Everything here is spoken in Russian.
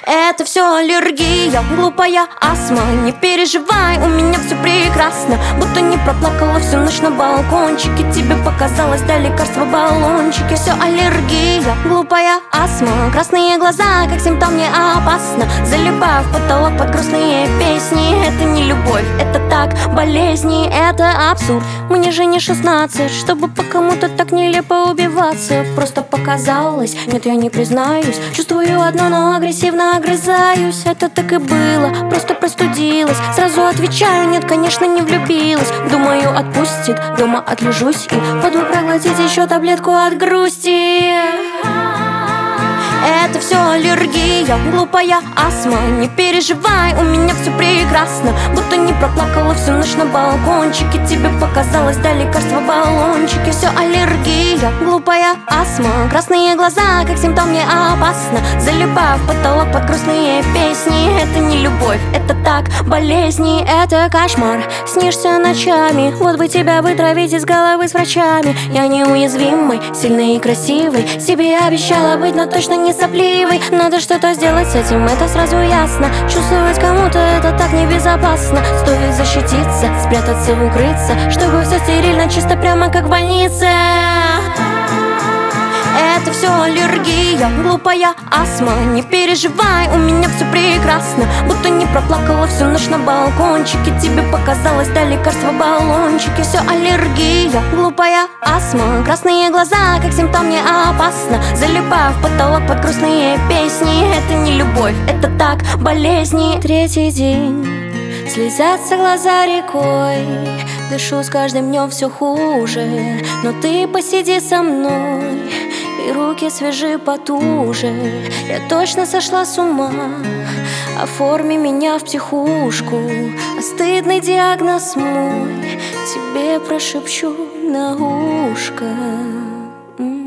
Это все аллергия, глупая астма. Не переживай, у меня все прекрасно. Будто не проплакала всю ночь на балкончике. Тебе показалось, да лекарство в баллончике. Все аллергия, глупая астма. Красные глаза, как симптом, не опасно. Залипаю в потолок под грустные песни. Это не любовь, это так, болезни, это абсурд. Мне же не 16, чтобы по кому-то так нелепо убиваться. Просто показалось, нет, я не признаюсь. Чувствую одно, но агрессивно огрызаюсь. Это так и было, просто простудилась. Сразу отвечаю, нет, конечно, не влюбилась. Думаю, отпустит, дома отлежусь и пойду проглотить еще таблетку от грусти. Это все аллергия, глупая астма. Не переживай, у меня все прекрасно. Будто не проплакала всю ночь на балкончике. Тебе показалось, да лекарство в баллончике. Все аллергия, глупая астма. Красные глаза, как симптом, не опасно. Залипаю в потолок под грустные песни. Это не любовь, это так, болезни, это кошмар. Снишься ночами, вот бы тебя вытравить из головы с врачами. Я неуязвимый, сильный и красивый. Себе обещала быть, но точно не сопливый. Надо что-то сделать с этим, это сразу ясно. Чувствовать кому-то это так небезопасно. Стоит защититься, спрятаться, укрыться, чтобы все стерильно, чисто прямо как в больнице. Это все аллергия, глупая астма. Не переживай, у меня все прекрасно. Будто не проплакала всю ночь на балкончике. Тебе показалось, да лекарство в баллончике. Все аллергия, глупая астма. Красные глаза, как симптом, не опасно. Залипаю в потолок под грустные песни. Это не любовь, это так, болезни. Третий день, слезятся глаза рекой. Дышу с каждым днем все хуже. Но ты посиди со мной, и руки свежи потуже. Я точно сошла с ума. Оформи меня в психушку, а стыдный диагноз мой тебе прошепчу на ушко.